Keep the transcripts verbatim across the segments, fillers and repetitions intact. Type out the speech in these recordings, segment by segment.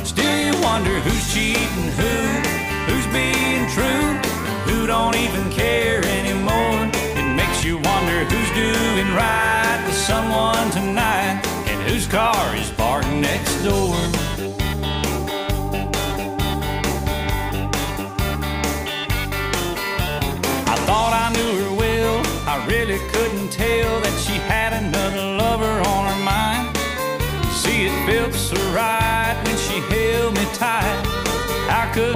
Still you wonder who's cheating who, who's being true, who don't even care anymore. It makes you wonder who's doing right with someone tonight and whose car is parked next door. I thought I knew her well, I really couldn't tell that she had another lover on her mind. See, it felt so right when she held me tight. I could...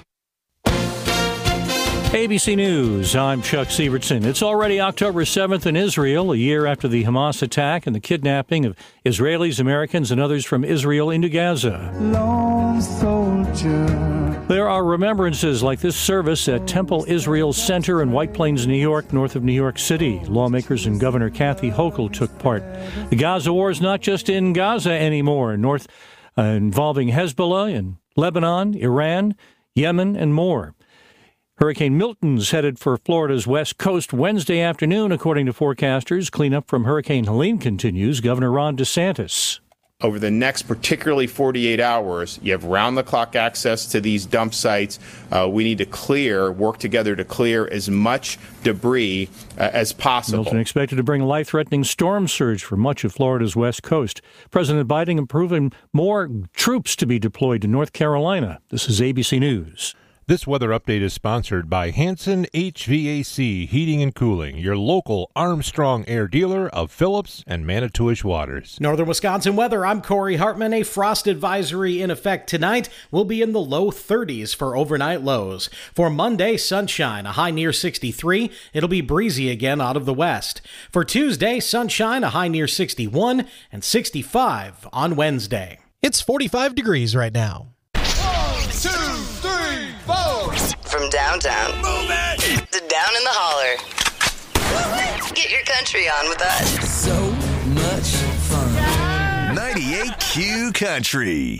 A B C News, I'm Chuck Sievertson. It's already October seventh in Israel, a year after the Hamas attack and the kidnapping of Israelis, Americans, and others from Israel into Gaza. Lone soldier. There are remembrances like this service at Temple Israel Center in White Plains, New York, north of New York City. Lawmakers and Governor Kathy Hochul took part. The Gaza war is not just in Gaza anymore, north uh, involving Hezbollah and Lebanon, Iran, Yemen, and more. Hurricane Milton's headed for Florida's west coast Wednesday afternoon, according to forecasters. Cleanup from Hurricane Helene continues. Governor Ron DeSantis. Over the next particularly forty-eight hours, you have round-the-clock access to these dump sites. Uh, we need to clear, work together to clear as much debris uh, as possible. Milton expected to bring a life-threatening storm surge for much of Florida's west coast. President Biden approving more troops to be deployed to North Carolina. This is A B C News. This weather update is sponsored by Hanson H V A C Heating and Cooling, your local Armstrong Air dealer of Phillips and Manitowish Waters. Northern Wisconsin weather, I'm Corey Hartman. A frost advisory in effect tonight will be in the low thirties for overnight lows. For Monday, sunshine, a high near sixty-three. It'll be breezy again out of the west. For Tuesday, sunshine, a high near sixty-one, and sixty-five on Wednesday. It's forty-five degrees right now. One, two, three, four. From downtown Move it. to down in the holler. Get your country on with us. So much fun. ninety-eight Q Country.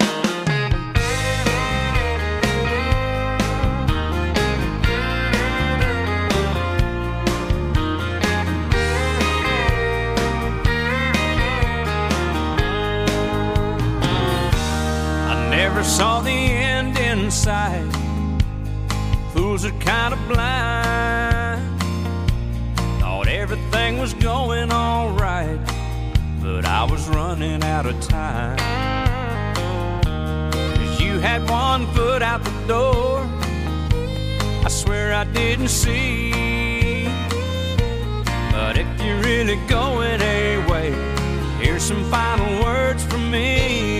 Never saw the end in sight. Fools are kind of blind. Thought everything was going all right, but I was running out of time. 'Cause you had one foot out the door, I swear I didn't see. But if you're really going away, here's some final words from me.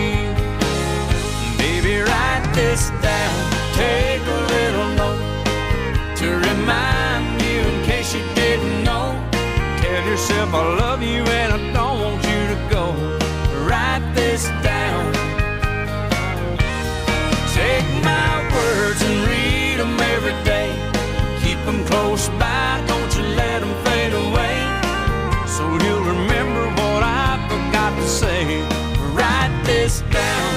Write this down, take a little note to remind you in case you didn't know. Tell yourself I love you and I don't want you to go. Write this down. Take my words and read them every day. Keep them close by, don't you let them fade away. So you'll remember what I forgot to say. Write this down.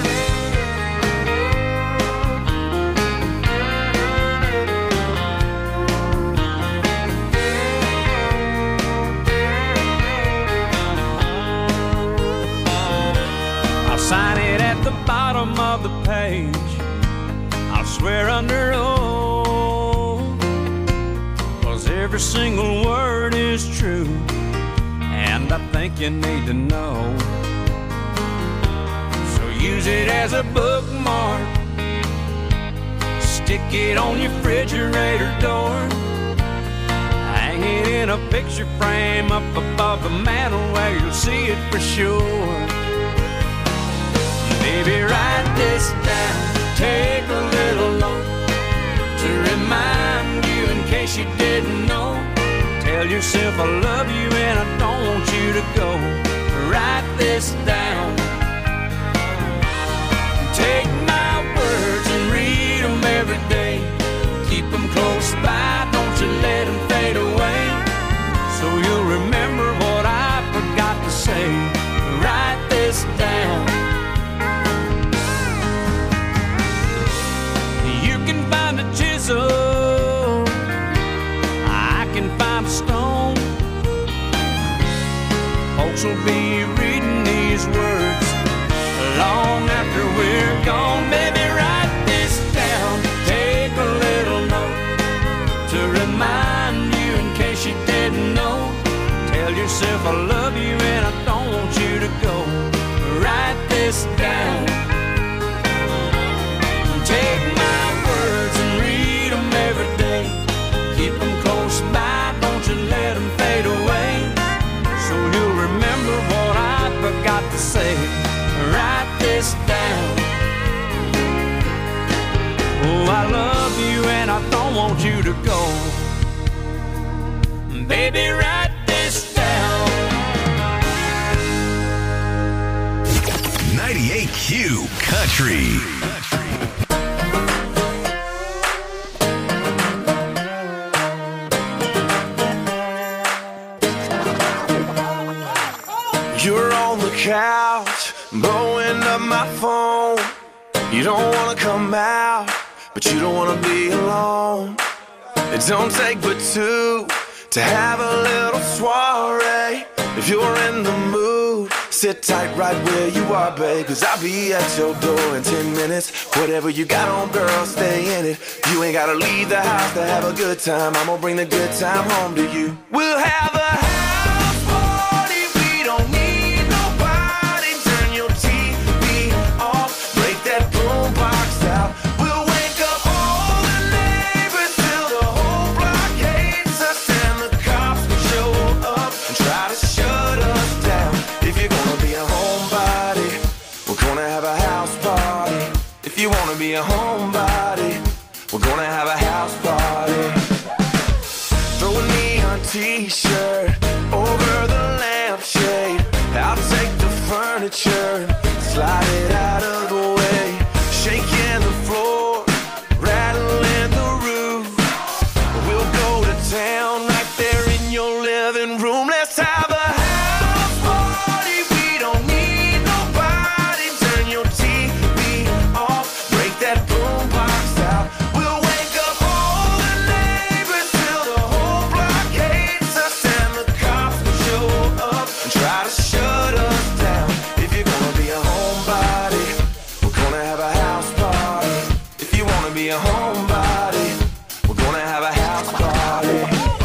Sign it at the bottom of the page. I'll swear under oath, 'cause every single word is true, and I think you need to know. So use it as a bookmark, stick it on your refrigerator door, hang it in a picture frame up above the mantel where you'll see it for sure. Baby, write this down, take a little note to remind you in case you didn't know. Tell yourself I love you and I don't want you to go. Write this down. Take my words and read them every day. Keep them close by, don't you let them fade away. So you'll remember what I forgot to say. Write this down. Find a chisel, I can find a stone. Folks will be reading these words long after we're gone. Oh, I love you and I don't want you to go. Baby, write this down. ninety-eight Q Country. You're on the couch, blowing up my phone. You don't wanna come out, but you don't wanna be alone. It don't take but two to have a little soiree. If you're in the mood, sit tight right where you are, babe, cause I'll be at your door in ten minutes. Whatever you got on, girl, stay in it. You ain't gotta leave the house to have a good time. I'm gonna bring the good time home to you. We'll have a house party. We don't need nobody. Turn your T V off, break that boombox out. We'll wake up all the neighbors till the whole block hates us, and the cops show up and try to shut us down. If you're gonna be a homebody, we're gonna have a house party. If you wanna be a homebody, we're gonna have a house party. Throw a neon t-shirt over the lampshade. I'll take the furniture, slide it out of the way. Shaking the floor, rattling the roof. We'll go to town right there in your living room. Let's have a house party. We don't need nobody. Turn your T V off, break that boombox out. We'll wake up all the neighbors till the whole block hates us, and the cops show up and try to shut us down. If you're gonna be a homebody, we're gonna have a house party. If you wanna be a homebody, we're gonna have a house party.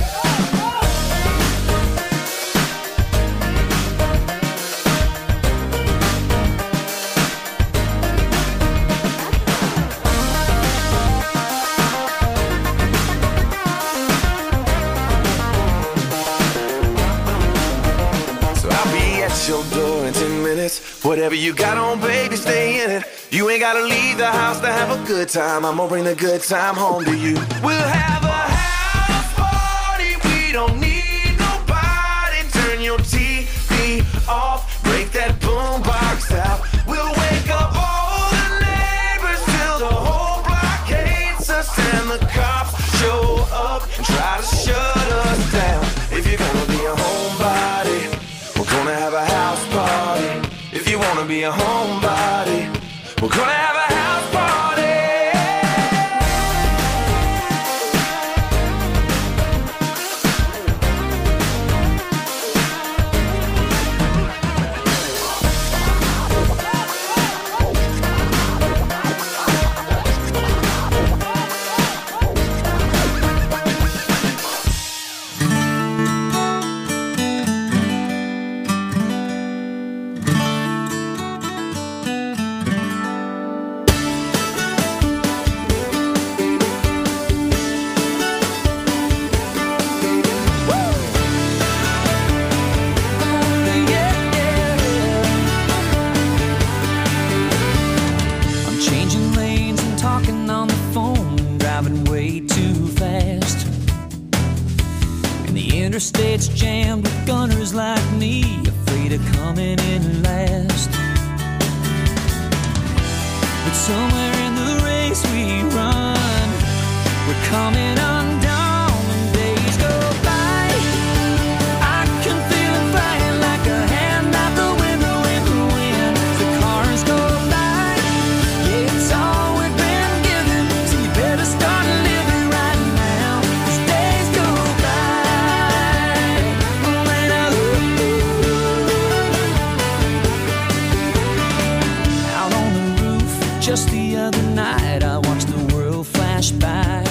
So I'll be at your door in ten minutes. Whatever you got on, baby, stay in it. You ain't gotta leave the house to have a good time. I'm gonna bring the good time home to you. We'll have a house party. We don't need nobody. Turn your T V off, break that boombox out. We'll wake up all the neighbors till the whole block hates us, and the cops show up and try to shut us down. If you're gonna be a homebody, we're gonna have a house party. If you wanna be a homebody, we're gonna have a house party. I'm changing lanes and talking on the phone, driving way too fast. And the interstate's jammed with gunners like me, afraid of coming in last. But somewhere in the race we run, we're coming undone and days go by. I can feel it flying like a hand out the window in the wind. The cars go by. Yeah, it's all we've been given, so you better start living right now. 'Cause days go by. When I out on the roof just the other night, I watched the world flash by.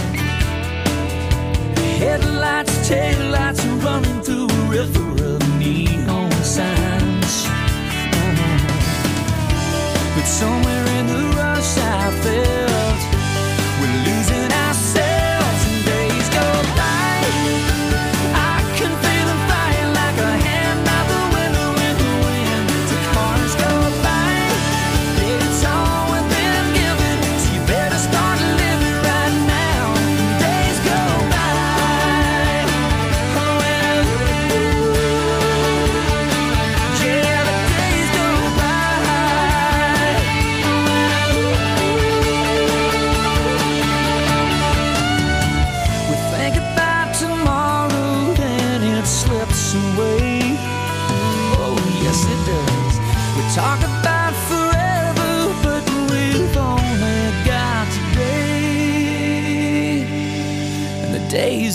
Headlights, taillights are running through a river of neon signs. Oh. But somewhere in the rush I felt we're losing ourselves and days go by. I can feel them flying like a hand out the window in the wind. The cars go by. It's all we've been given, so you better start living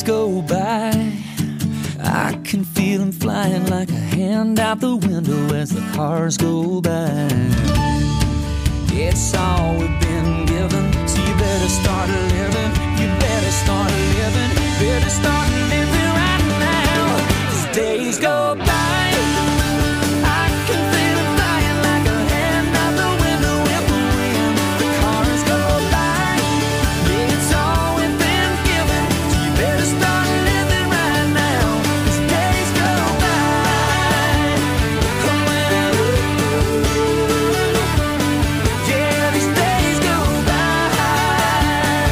go by, I can feel them flying like a hand out the window as the cars go by. It's all we've been given, so you better start living. You better start living. Better start living right now. As days go by, I can feel them flying like a hand out the window in the wind. The cars go by. It's all we've been given, so you better start living right now. As days go by. Yeah, these days go by.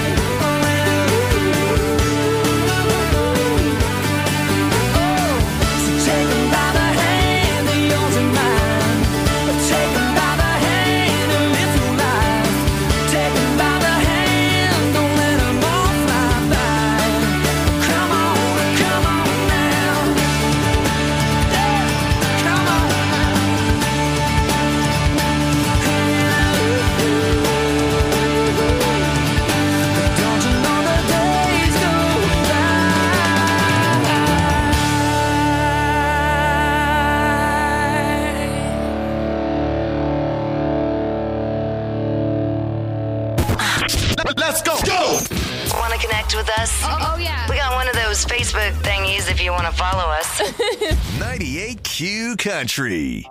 So take 'em by the hand, they're yours and mine. Take 'em by the hand and live your life. Take 'em by the hand, don't let 'em all fly by. Come on, come on now. Yeah, come on now. Don't you know the days go Let's go. Go. Want to connect with us? Oh, oh, yeah. We got one of those Facebook thingies if you want to follow us. ninety-eight Q Country.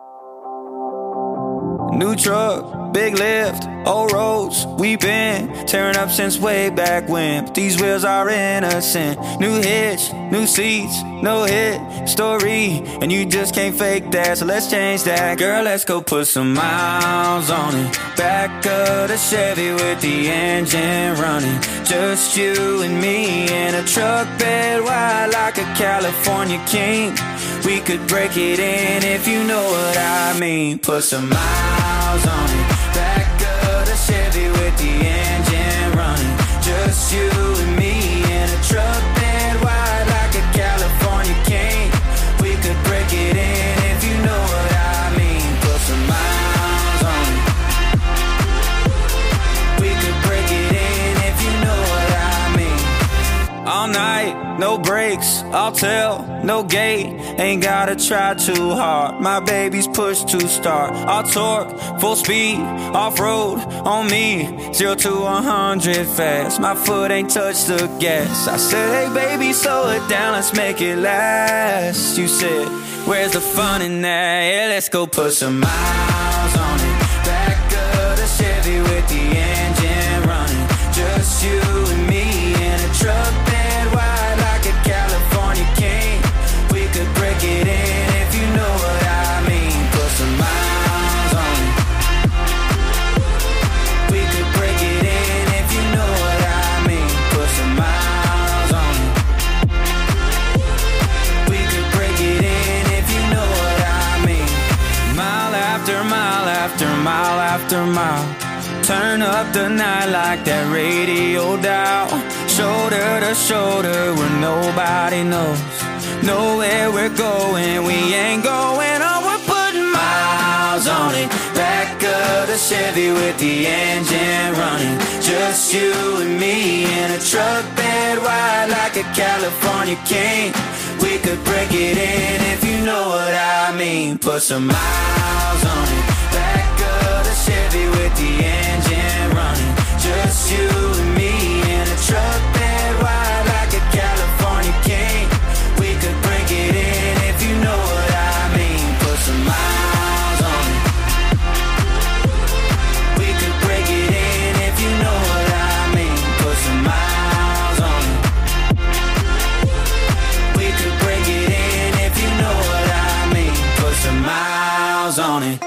New truck, big lift, old roads, we been tearing up since way back when. But these wheels are innocent. New hitch, new seats, no hit story, and you just can't fake that. So let's change that, girl. Let's go put some miles on it. Back of the Chevy with the engine running. Just you and me in a truck bed wide like a California king. We could break it in if you know what I mean. Put some miles on it. Back of the Chevy with the engine running. Just you and me in a truck bed wide like a California king. We could break it in if you know what I mean. Put some miles on it. We could break it in if you know what I mean. All night, no brakes, I'll tell, no gate. Ain't gotta try too hard. My baby's push to start. I'll torque, full speed, off-road on me. Zero to one hundred fast. My foot ain't touched the gas. I said, hey baby, slow it down, let's make it last. You said, where's the fun in that? Yeah, let's go put some miles on it. Back of the Chevy with the engine running. Just you and me in a truck bed wide like a California king. We could break it in if you know what I mean. Put some miles on it. We could break it in if you know what I mean. Put some miles on it. We could break it in if you know what I mean. Mile after mile after mile after mile. Turn up the night like that radio dial. Shoulder to shoulder where nobody knows. Know where we're going, we ain't going on. We're putting miles on it. Back of the Chevy with the engine running. Just you and me in a truck bed wide like a California king. We could break it in if you know what I mean. Put some miles on it. Back of the Chevy with the engine running. Just you and me in a truck bed wide like a California king. We could break it in if you know what I mean. Put some miles on it. We could break it in if you know what I mean. Put some miles on it. We could break it in if you know what I mean. Put some miles on it.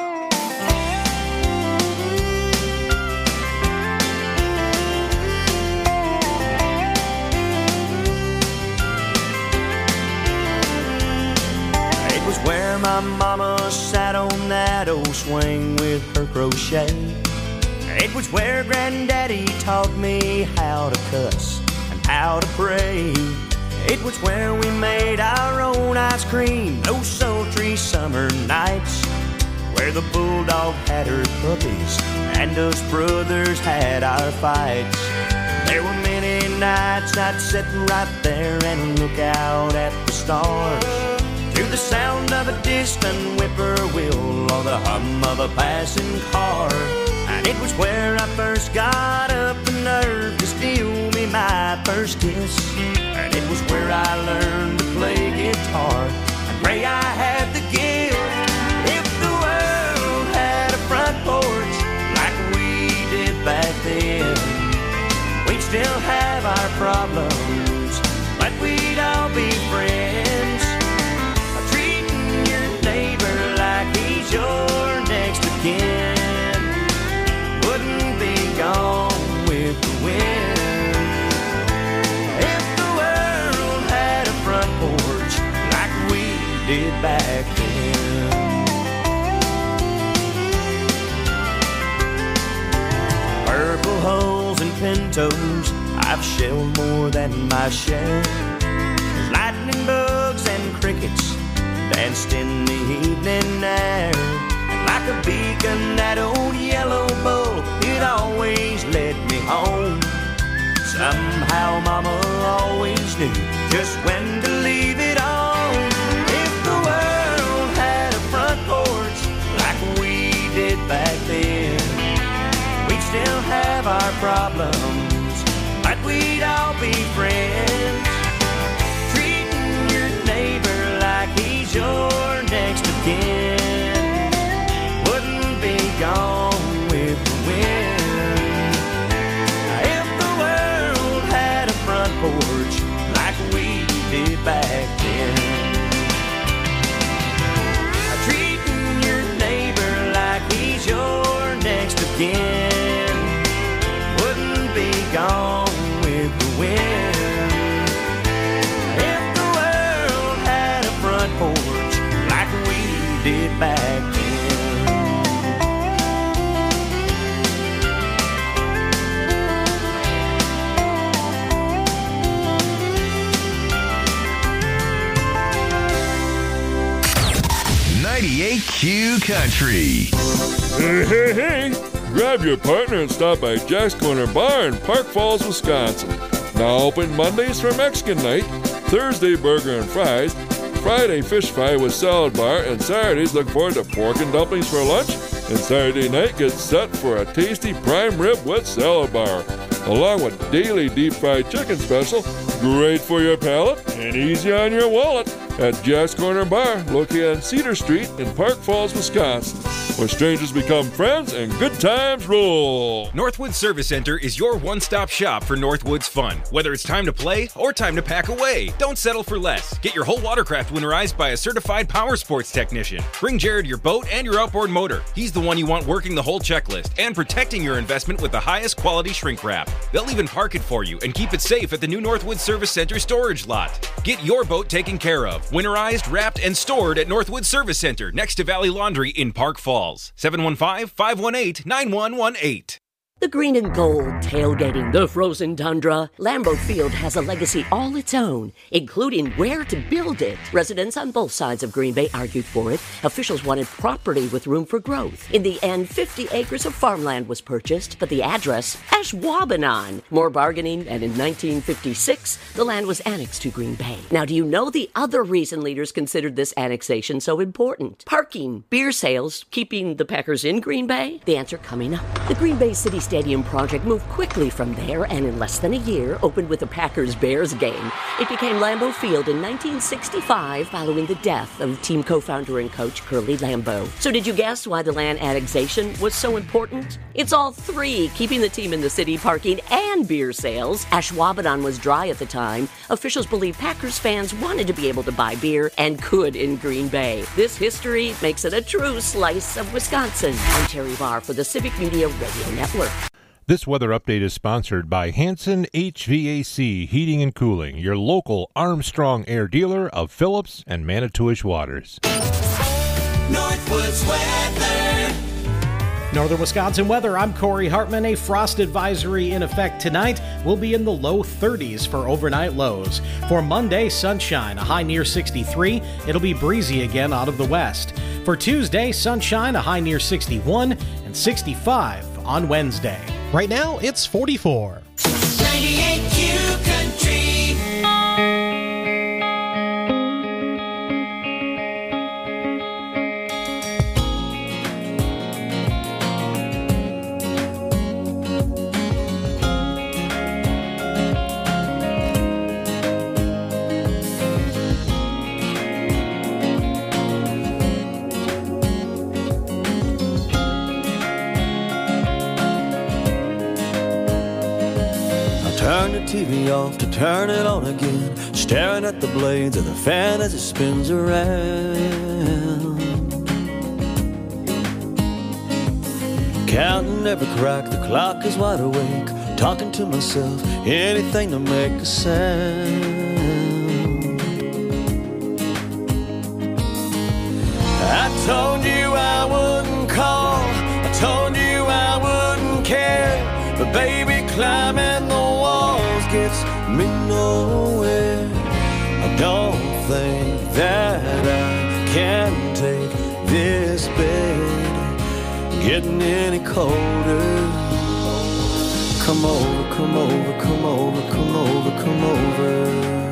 Where my mama sat on that old swing with her crochet. It was where granddaddy taught me how to cuss and how to pray. It was where we made our own ice cream those sultry summer nights. Where the bulldog had her puppies and us brothers had our fights. There were many nights I'd sit right there and look out at the stars, to the sound of a distant whippoorwill or the hum of a passing car. And it was where I first got up the nerve to steal me my first kiss. And it was where I learned to play guitar and pray I had the gift. If the world had a front porch like we did back then, we'd still have our problems, but we'd all be friends. Treating your neighbor like he's your next of kin wouldn't be gone with the wind. If the world had a front porch like we did back then. Purple holes and pintos, I've shelled more than my share. Lightning bugs and crickets danced in the evening air. And like a beacon, that old yellow bull, it always led me home. Somehow Mama always knew just when to leave it on. If the world had a front porch like we did back then, we'd still have our problems, but we'd all be friends. Treating your neighbor like he's your next of kin wouldn't be gone with the wind. If the world had a front porch like we did back then, treating your neighbor like he's your next of kin wouldn't be gone with the wind. If the world had a front porch like we did back then. ninety-eight Q Country. Hey, hey, hey! Grab your partner and stop by Jack's Corner Bar in Park Falls, Wisconsin. Now open Mondays for Mexican night, Thursday burger and fries, Friday fish fry with salad bar, and Saturdays look forward to pork and dumplings for lunch, and Saturday night gets set for a tasty prime rib with salad bar, along with daily deep fried chicken special, great for your palate and easy on your wallet, at Jack's Corner Bar, located on Cedar Street in Park Falls, Wisconsin, where strangers become friends and good times roll. Northwoods Service Center is your one-stop shop for Northwoods fun. Whether it's time to play or time to pack away, don't settle for less. Get your whole watercraft winterized by a certified power sports technician. Bring Jared your boat and your outboard motor. He's the one you want working the whole checklist and protecting your investment with the highest quality shrink wrap. They'll even park it for you and keep it safe at the new Northwoods Service Center storage lot. Get your boat taken care of, winterized, wrapped, and stored at Northwoods Service Center next to Valley Laundry in Park Falls. seven one five, five one eight, nine one one eight. The green and gold tailgating the frozen tundra. Lambeau Field has a legacy all its own, including where to build it. Residents on both sides of Green Bay argued for it. Officials wanted property with room for growth. In the end, fifty acres of farmland was purchased, but the address, Ashwaubenon. More bargaining, and in nineteen fifty-six, the land was annexed to Green Bay. Now, do you know the other reason leaders considered this annexation so important? Parking, beer sales, keeping the Packers in Green Bay? The answer coming up. The Green Bay City Stadium project moved quickly from there and in less than a year opened with a Packers-Bears game. It became Lambeau Field in nineteen sixty-five following the death of team co-founder and coach Curly Lambeau. So did you guess why the land annexation was so important? It's all three, keeping the team in the city, parking, and beer sales. Ashwaubenon was dry at the time. Officials believe Packers fans wanted to be able to buy beer and could in Green Bay. This history makes it a true slice of Wisconsin. I'm Terry Barr for the Civic Media Radio Network. This weather update is sponsored by Hanson H V A C Heating and Cooling, your local Armstrong Air dealer of Phillips and Manitowish Waters. Northwoods weather. Northern Wisconsin weather, I'm Corey Hartman. A frost advisory in effect tonight will be in the low thirties for overnight lows. For Monday, sunshine, a high near sixty-three. It'll be breezy again out of the west. For Tuesday, sunshine, a high near sixty-one, and sixty-five on Wednesday. Right now, it's forty-four. ninety-eight Q Turn the T V off to turn it on again, staring at the blades of the fan as it spins around. Counting every crack, the clock is wide awake, talking to myself, anything to make a sound. I told you I wouldn't call, I told you I wouldn't care, but baby, climbing the walls gets me nowhere. I don't think that I can take this bed getting any colder. Come over, come over, come over, come over, come over.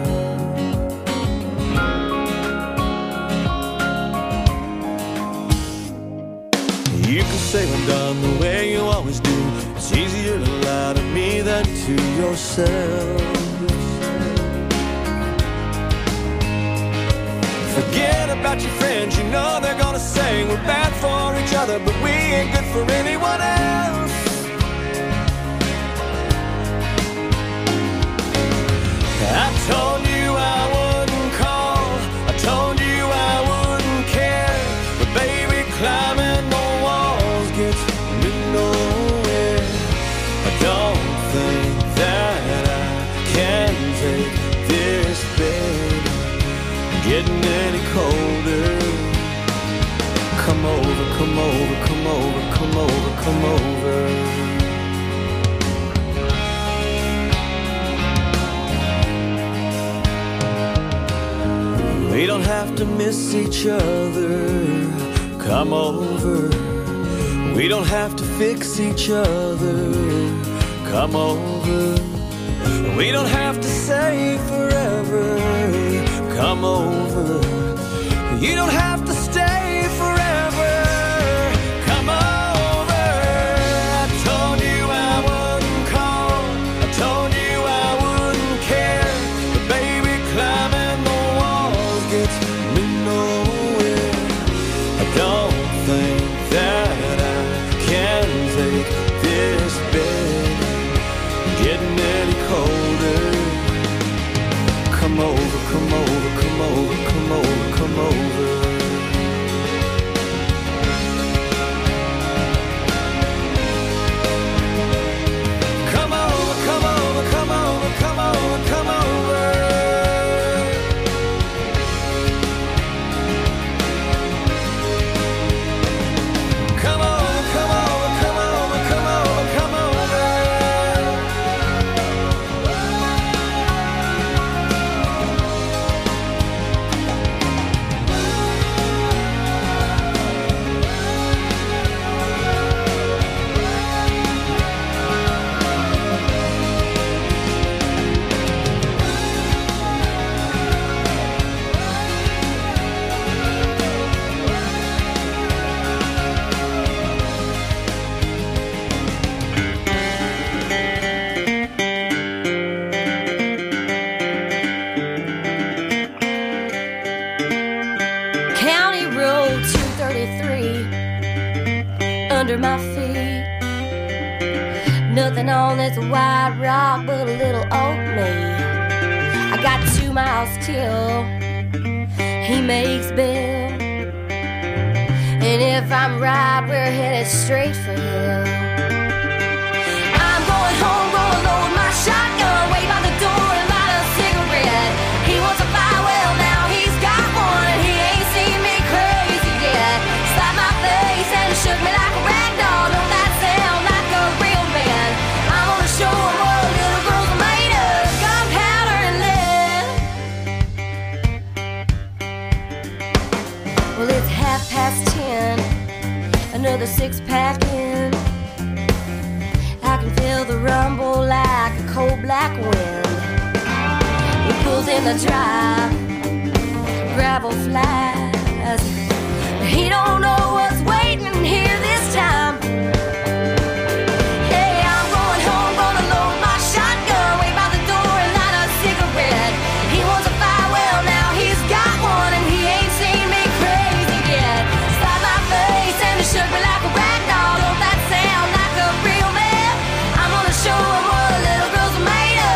You can say I'm done the way you always do. It's easier to lie to me than to yourself. Forget about your friends, you know they're gonna say we're bad for each other, but we ain't good for anyone else. I told you I wouldn't call, I told you I wouldn't care, but baby, climbing the walls gets me nowhere. I don't think that I can take this bed getting any colder. Come over, come over, come over, come over, come over. We don't have to miss each other. Come over. We don't have to fix each other. Come over. We don't have to say forever. Come over. You don't have to stay forever. Come over. I told you I wouldn't call, I told you I wouldn't care, but baby, climbing the walls gets me nowhere. I don't think that I can take this bed getting any colder. Come over, come over, come over, come over, come over. Come over, come over, come over, come over, come over. Come over, come over, come over, come over, come over. County Road two thirty-three under my feet. Nothing on this white rock but a little old me. I got two miles till he makes bail, and if I'm right, we're headed straight for hell. I'm going home, gonna load my shotgun, wait by the door and light a cigarette. He wants a fire, well now he's got one, and he ain't seen me crazy yet. Slapped my face and shook me like a rag doll. Don't that sound like a real man? I'm gonna show him what little girls are made of, gunpowder and lead. Well, it's half past ten, another six pack in. I can feel the rumble like a cold black wind. It pulls in the drive, gravel flies. He don't know what's waiting here this time. Hey, I'm going home, gonna load my shotgun, wait by the door and light a cigarette. He wants a fire, well now he's got one, and he ain't seen me crazy yet. Slapped my face and it shook me like a rag doll. Don't that sound like a real man? I'm gonna show him what little girls are made of.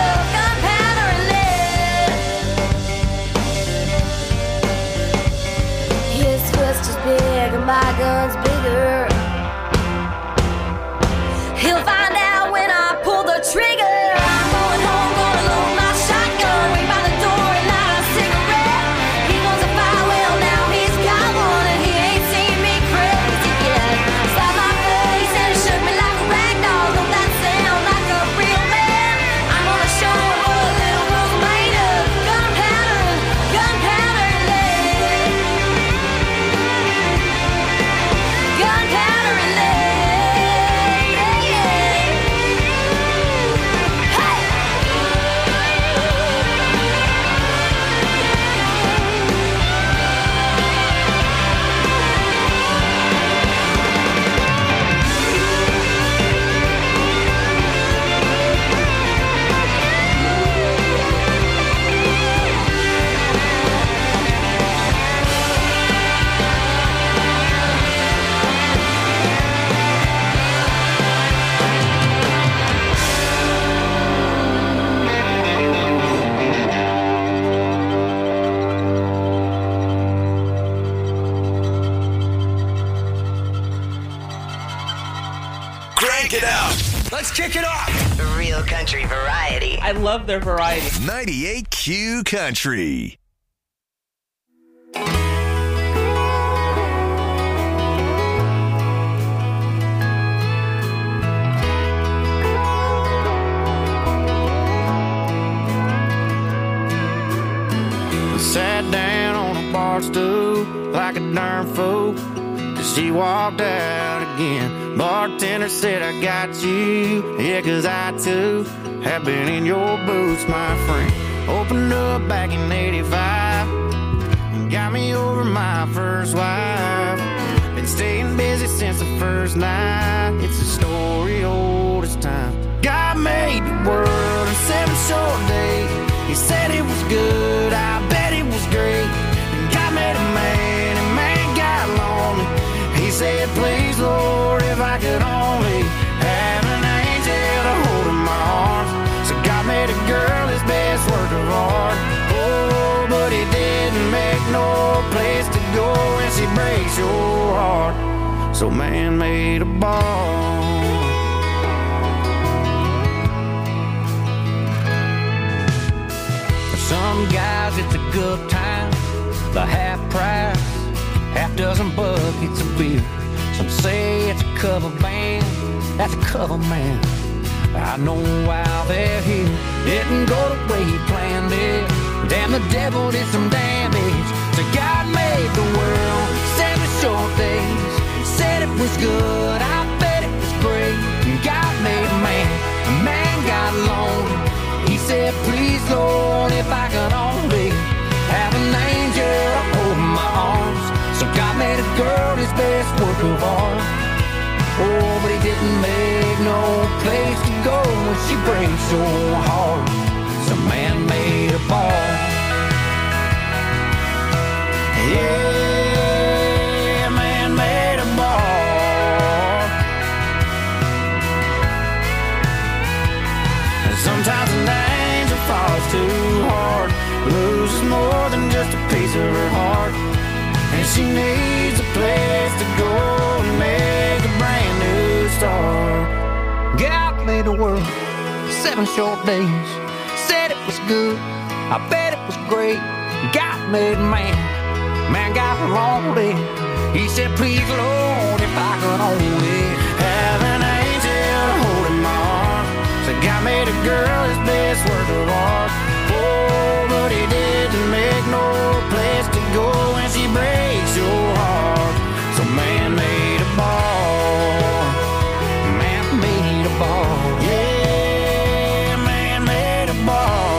Let's kick it off. Real country variety. I love their variety. ninety-eight Q Country. Sat down on a bar stool like a darn fool, 'cause she walked out again. Bartender said, I got you, yeah, 'cause I too have been in your boots, my friend. Opened up back in eighty-five and got me over my first wife. Been staying busy since the first night. It's a story old as time. God made the world in seven short days. He said it was good, I bet it was great. And God made a man, and man got lonely. He said, please, Lord, if I could only have an angel to hold in my arms. So God made a girl his best work of art. Oh, but he didn't make no place to go when she breaks your heart. So man made a ball. Some guys it's a good time, the half price, half dozen buckets of beer. Some say it's a cover band, that's a cover man. I know why they're here. Didn't go the way he planned it. Damn, the devil did some damage. So God made the world seven short days. Said it was good, I bet it was great. God made man, a man got lonely. He said, please, Lord, if I could only have an angel hold my arms. So God made a girl his best work of art. Oh, but he didn't make no place to go when she breaks your heart. So man made a ball. Yeah, man made a ball. And sometimes an angel falls too hard, loses more than just a piece of her heart, and she needs a place to go and make a brand new start. God made the world seven short days. Said it was good, I bet it was great. God made man, man got lonely. He said, please, Lord, if I could only have an angel holding my arm. So God made a girl his best work of art. Oh, but he didn't make no place to go when she breaks your heart. So man made a ball. Man made a ball. Yeah, man made a ball.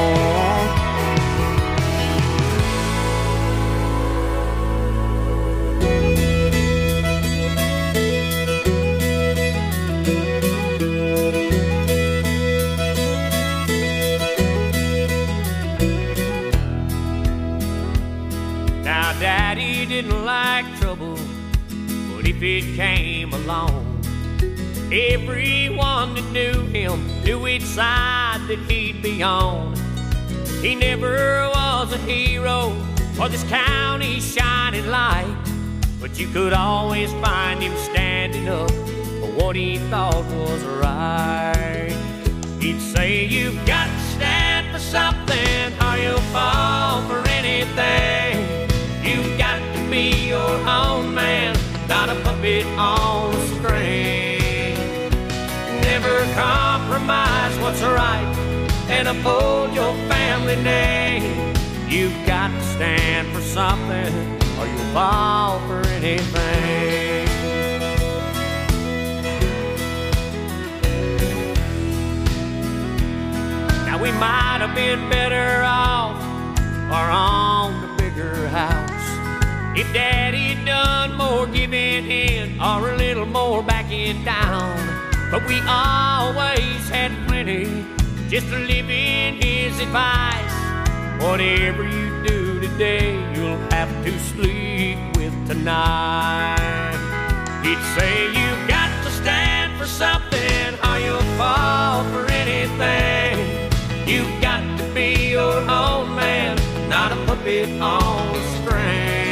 Daddy didn't like trouble, but if it came along, everyone that knew him knew which side that he'd be on. He never was a hero or this county's shining light, but you could always find him standing up for what he thought was right. He'd say, you've got to stand for something or you'll fall for anything. You've got to be your own man, not a puppet on a string. Never compromise what's right and uphold your family name. You've got to stand for something or you'll fall for anything. Now we might have been better off or on the bigger house if Daddy done more giving in or a little more backing down. But we always had plenty just to live in his advice. Whatever you do today, you'll have to sleep with tonight. He'd say, you've got to stand for something or you'll fall for anything. You've got to be your own man, not a puppet on a string.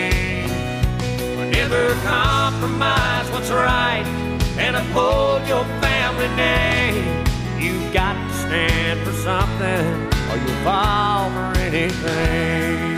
Never compromise what's right and uphold your family name. got to stand for something or you'll fall for anything.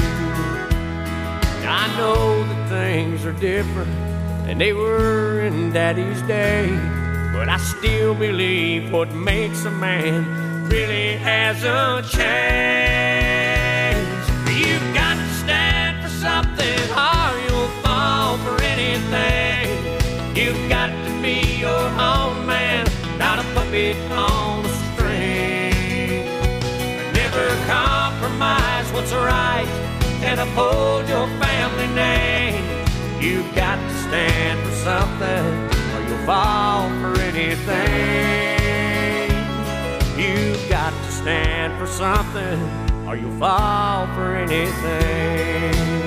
I know that things are different than they were in Daddy's day, but I still believe what makes a man really hasn't changed. You've got to stand for something or you'll fall for anything. You've got to be your own man, not a puppet on a string. Never compromise what's right and uphold your family name. You've got to stand for something or you'll fall for anything. You've got to stand for something or you'll fall for anything.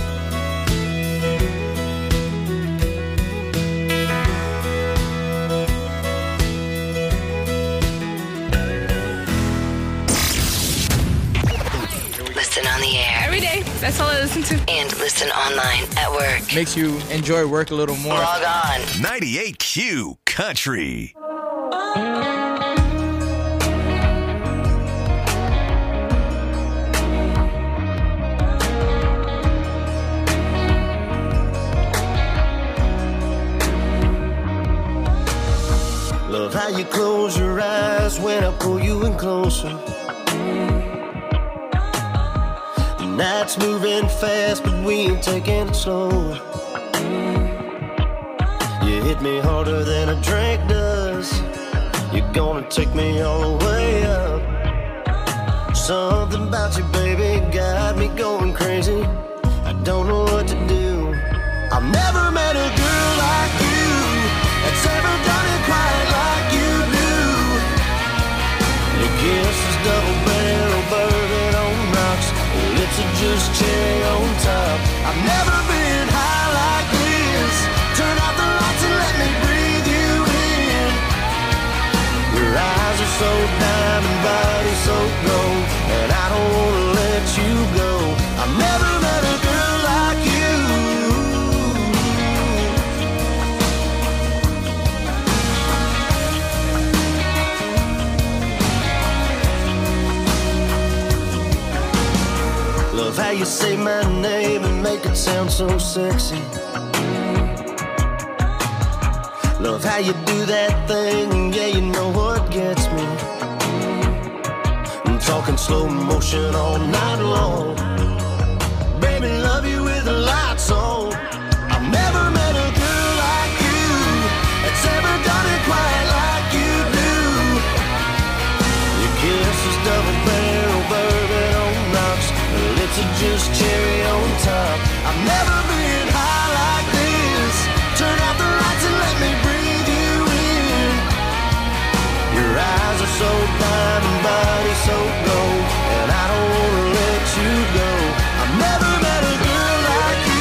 Listen on the air. Every day. That's all I listen to. And listen online at work. Makes you enjoy work a little more. Log on. ninety-eight Q Country. Love how you close your eyes when I pull you in closer. Night's moving fast, but we ain't taking it slow. You hit me harder than a drink does. You're gonna take me all the way up. Something about you, baby, got me going crazy. I don't know what to do. I've never met a girl like you that's ever done it quite like you do. Your kiss is double barrel bourbon on rocks. Lips are just cherry on top. I've never been high like this. Turn out the lights and let me breathe you in. Your eyes are so diamond, body so gold, and I don't wanna let you go. I've never met a girl like you. Love how you say my name and make it sound so sexy. Love how you do that thing, yeah, you know what gets me. I'm talking slow motion all night long. Baby, love you with the lights on. I've never met a girl like you that's ever done it quite like you do. Your kiss is double barrel bourbon on rocks. Lips are just cherry on top. I've never been high like this. Turn out the lights and let me breathe you in. Your eyes are so diamond, body so gold, and I don't wanna let you go. I've never met a girl like you.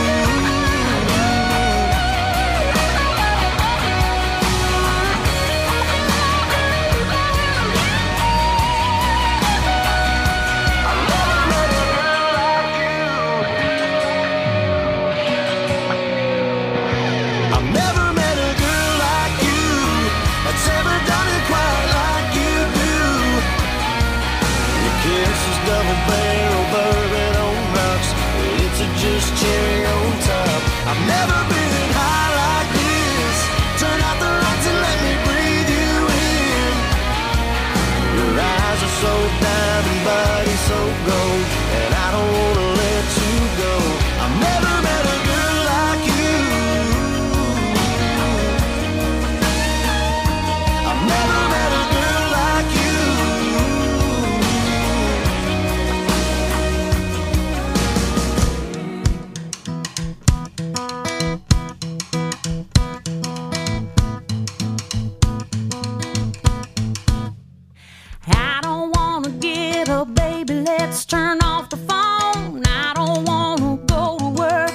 I've never met a girl like you that's ever done it quite like you do. Your kiss is double barrel bourbon on rocks. It's a just cherry on top. I've never been high like this. Turn out the lights and let me breathe you in. Your eyes are so diamond, body so gold, and I don't wanna let you go. I've never met a girl like you. I've never met a girl like you. I don't wanna get up, baby, let's turn off the phone. I don't wanna go to work,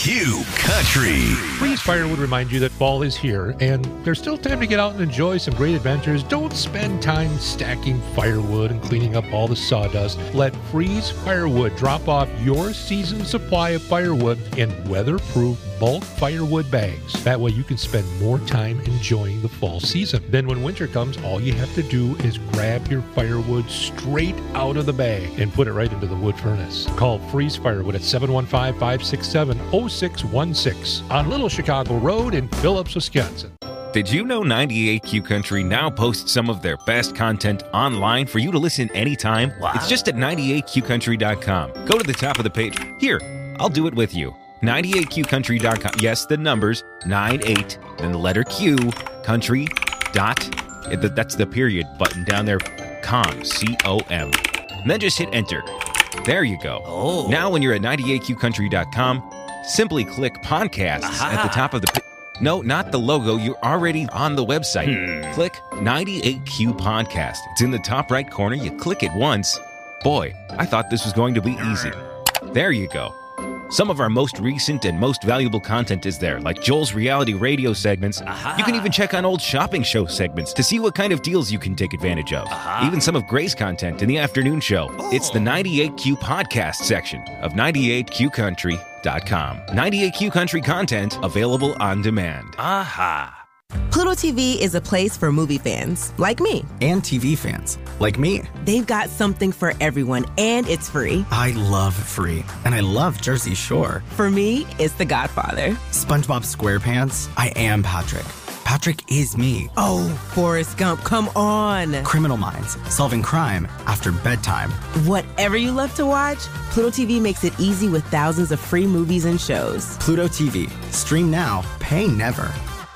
Q Country. Freeze Fire would remind you that fall is here, and there's still time to get out and enjoy some great adventures. Don't spend time stacking firewood and cleaning up all the sawdust. Let Freeze Firewood drop off your season's supply of firewood in weatherproof bulk firewood bags. That way you can spend more time enjoying the fall season. Then when winter comes, all you have to do is grab your firewood straight out of the bag and put it right into the wood furnace. Call Freeze Firewood at seven one five, five six seven, zero six one six on Little Chicago Road in Phillips, Wisconsin. Did you know ninety-eight Q Country now posts some of their best content online for you to listen anytime? Wow. It's just at ninety-eight q country dot com. Go to the top of the page. Here, I'll do it with you. ninety-eight q country dot com. Yes, the numbers, ninety-eight, then the letter Q, country, dot, that's the period button down there, com, C O M. And then just hit enter. There you go. Oh. Now when you're at ninety-eight q country dot com, simply click podcasts Aha. at the top of the page. No, not the logo. You're already on the website. Hmm. Click ninety-eight Q Podcast. It's in the top right corner. You click it once. Boy, I thought this was going to be easy. There you go. Some of our most recent and most valuable content is there, like Joel's reality radio segments. Aha. You can even check on old shopping show segments to see what kind of deals you can take advantage of. Aha. Even some of Gray's content in the afternoon show. Oh. It's the ninety-eight Q Podcast section of ninety-eight q country dot com. ninety-eight Q Country content available on demand. Aha. Pluto T V is a place for movie fans, like me. And T V fans, like me. They've got something for everyone, and it's free. I love free, and I love Jersey Shore. For me, it's The Godfather. SpongeBob SquarePants, I am Patrick. Patrick is me. Oh, Forrest Gump, come on. Criminal Minds, solving crime after bedtime. Whatever you love to watch, Pluto T V makes it easy with thousands of free movies and shows. Pluto T V, stream now, pay never.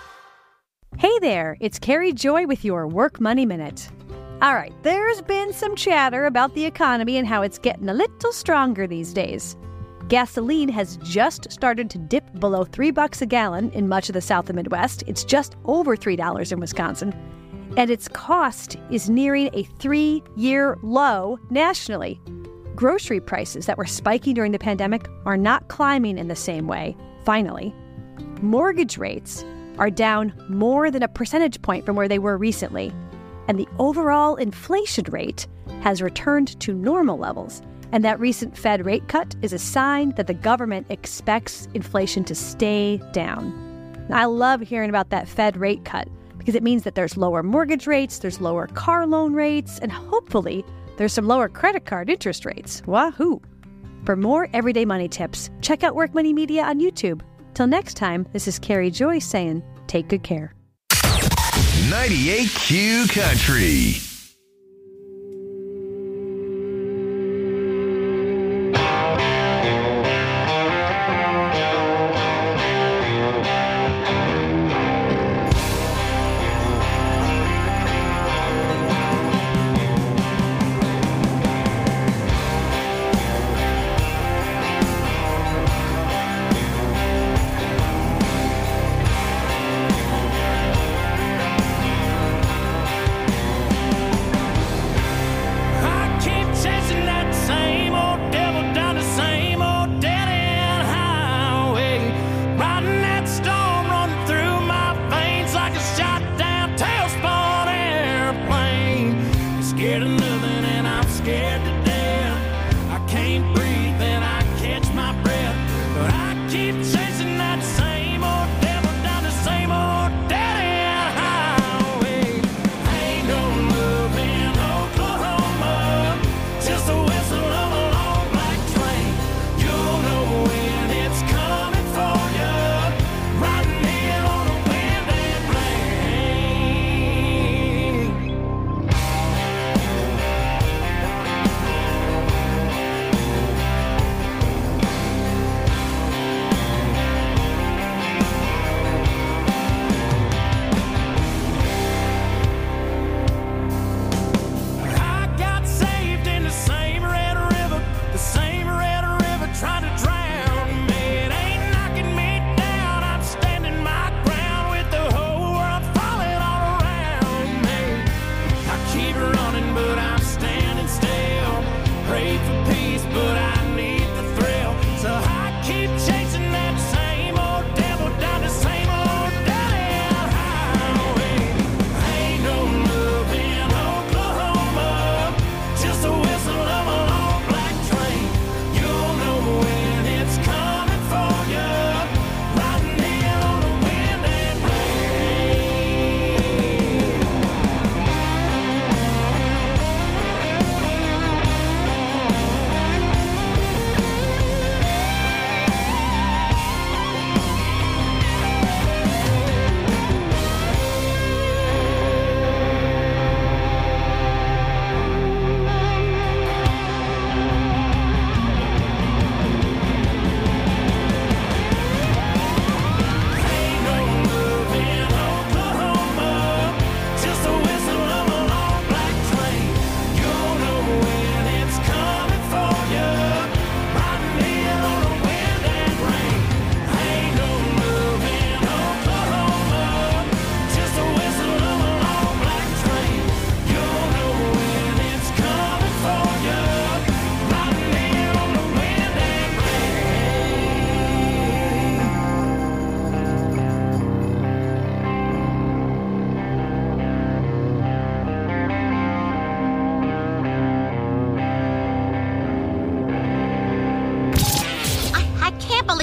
Hey there, it's Carrie Joy with your Work Money Minute. All right, there's been some chatter about the economy and how it's getting a little stronger these days. Gasoline has just started to dip below three bucks a gallon in much of the South and Midwest. It's just over three dollars in Wisconsin. And its cost is nearing a three-year low nationally. Grocery prices that were spiking during the pandemic are not climbing in the same way, finally. Mortgage rates are down more than a percentage point from where they were recently. And the overall inflation rate has returned to normal levels. And that recent Fed rate cut is a sign that the government expects inflation to stay down. Now, I love hearing about that Fed rate cut because it means that there's lower mortgage rates, there's lower car loan rates, and hopefully there's some lower credit card interest rates. Wahoo! For more everyday money tips, check out Work Money Media on YouTube. Till next time, this is Carrie Joy saying, take good care. ninety-eight Q Country.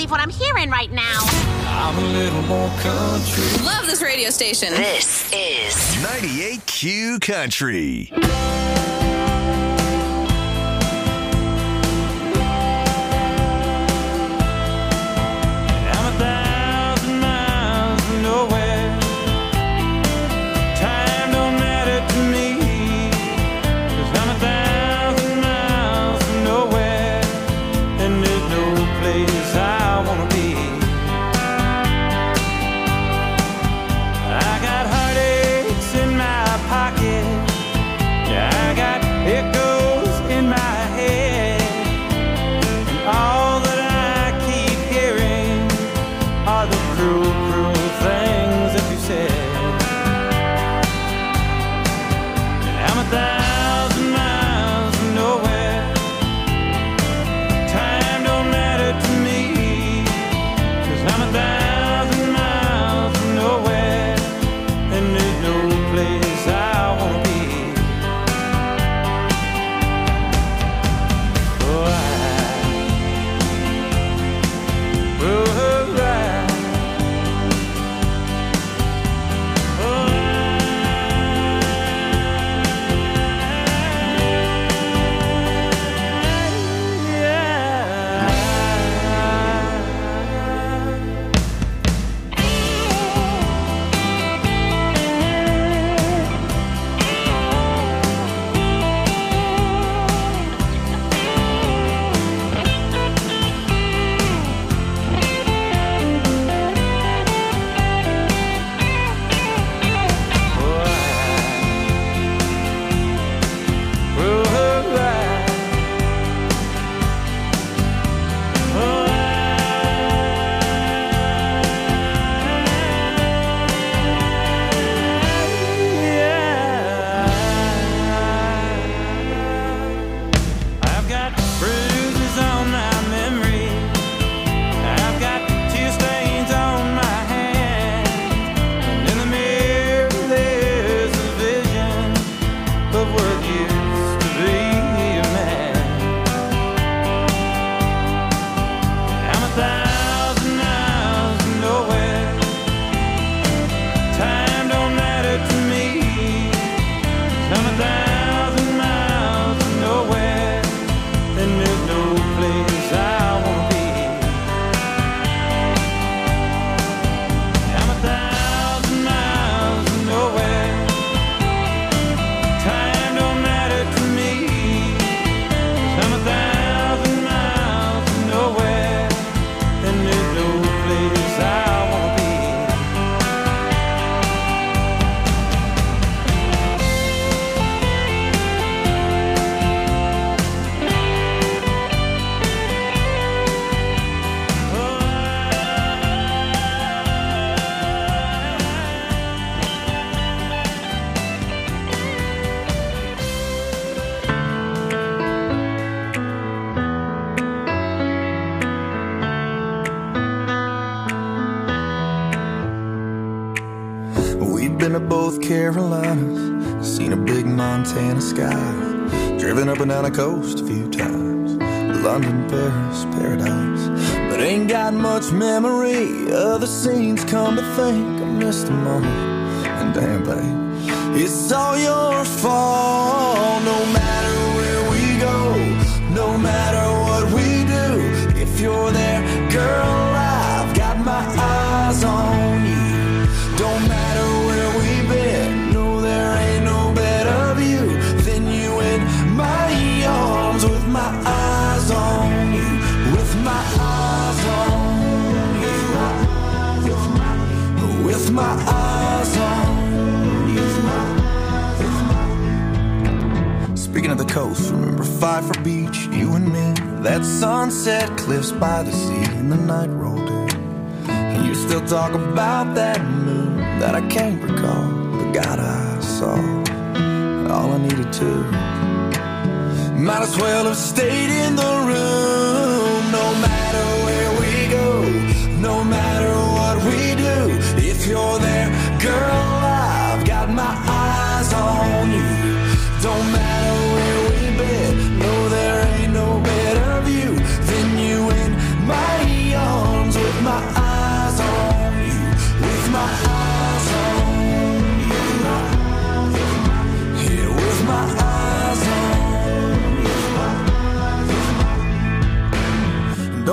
believe what I'm hearing right now. I'm a little more country. Love this radio station. This is ninety-eight Q Country. Been to both Carolinas, seen a big Montana sky, driven up and down the coast a few times, London, Paris, paradise, but ain't got much memory of the scenes. Come to think, I missed them all, and damn babe, it's all your fault. No matter where we go, no matter what we do, if you're there, girl, I've got my eyes on you. Don't matter where we've been, no, there ain't no better view than you in my arms, with my eyes on you, with my eyes on you, with my eyes on you. Speaking of the coast, remember Pfeiffer Beach, you and me, that sunset cliffs by the sea, and the night rolled in. You still talk about that moon that I can't recall, but God, I saw all I needed to. Might as well have stayed in the room. No matter where we go, no matter what we do, if you're there, girl, I've got my eyes on you. Don't matter where we've been, no, there ain't no better view than you in my arms.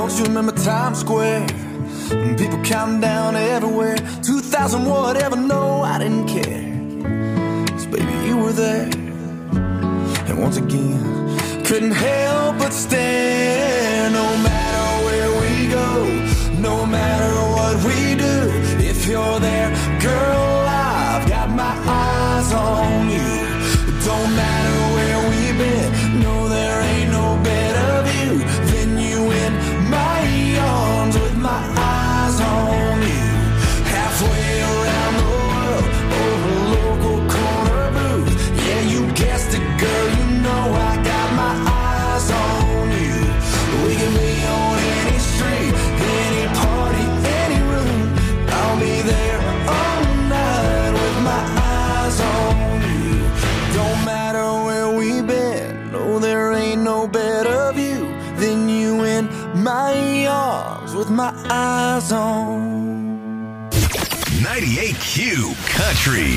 Don't you remember Times Square? And people counting down everywhere. two thousand whatever, no, I didn't care. 'Cause baby, you were there. And once again, couldn't help but stare. No matter where we go, no matter what we do, if you're there, girl, I've got my eyes on you. Don't matter where we've been, no, there ain't no better view than you in my arms with my eyes on you. Halfway around the world, over a local corner booth. Yeah, you guessed it, girl, you know I got my eyes on you. We can be on any street, any party, any room. I'll be there all night with my eyes on you. Don't matter where we've been, no, there ain't no better view than you in my arms with my eyes on. ninety-eight Q Country.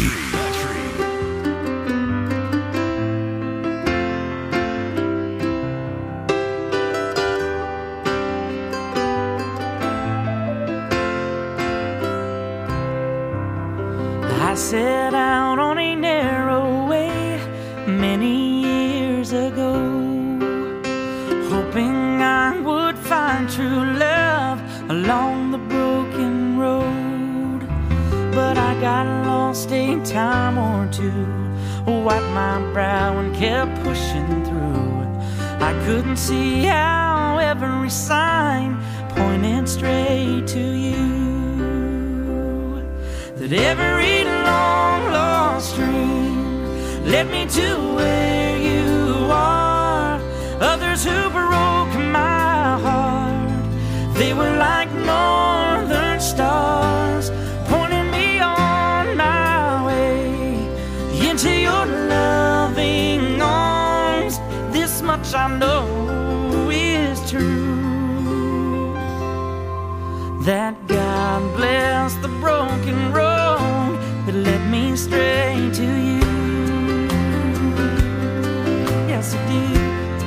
I set out on a narrow way many years ago, hoping I would find true love along the broken road. But I got lost a time or two, wiped my brow and kept pushing through. I couldn't see how every sign pointed straight to you. That every long lost dream led me to where you are. Others who broke my heart, they were like northern stars, pointing me on my way into your loving arms. This much I know is true, that God bless the broken road that led me straight to you. Yes, it did.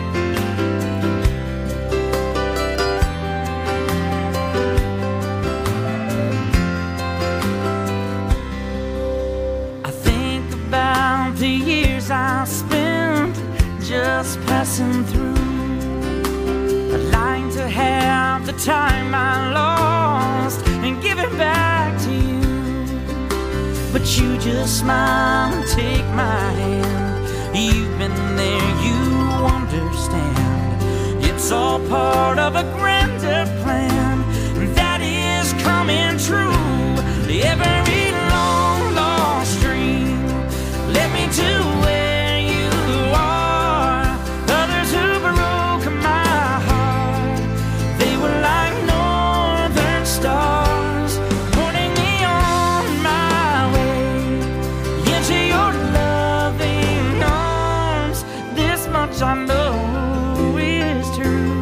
I think about the years I spent just passing through. I'd like to have the time I lost and give it back to you. But you just smile and take my hand. You've been there, you understand. It's all part of a grander plan that is coming true. Every long lost dream led me to where you are. Others who broke my heart, they were like northern stars, pointing me on my way into your loving arms. This much I know is true,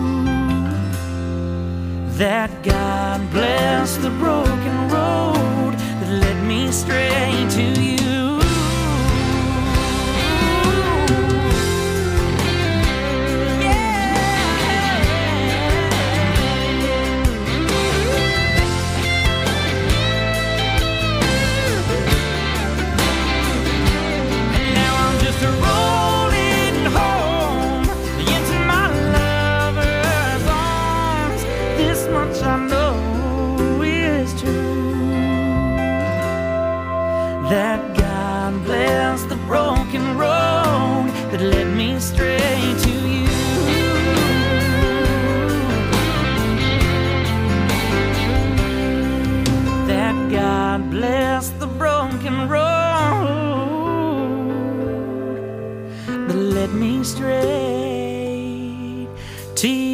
that God bless the broken road that led me straight to you. That God bless the broken road that led me straight to you. That God bless the broken road that led me straight to you.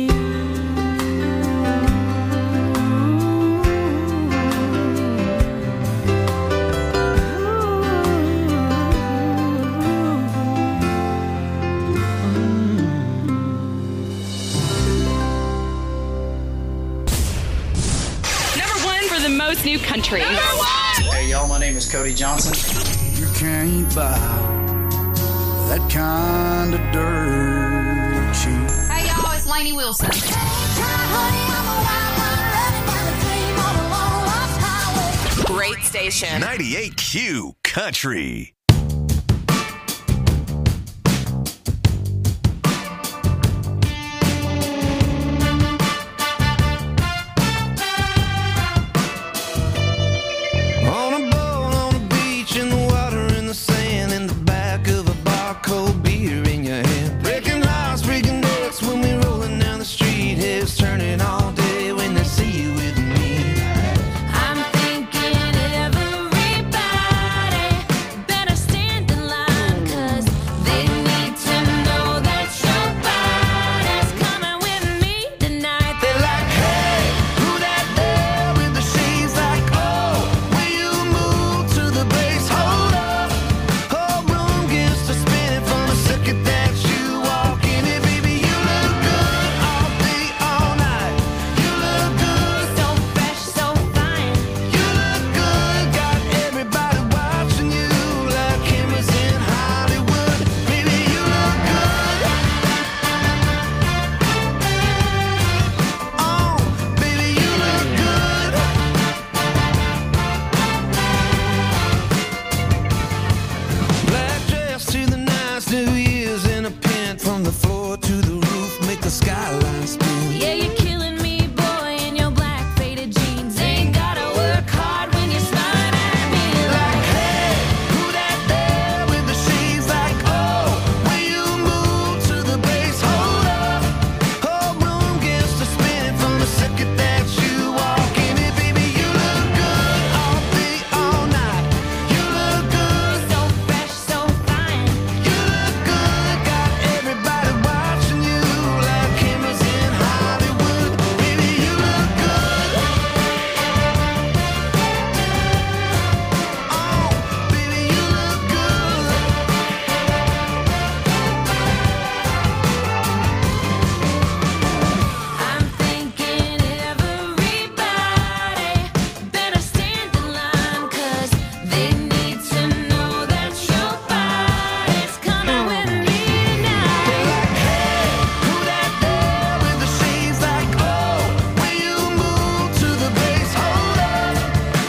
New country. Hey y'all, my name is Cody Johnson. You can't buy that kind of dirt cheap. Hey y'all, it's Lainey Wilson. Great station. ninety-eight Q Country.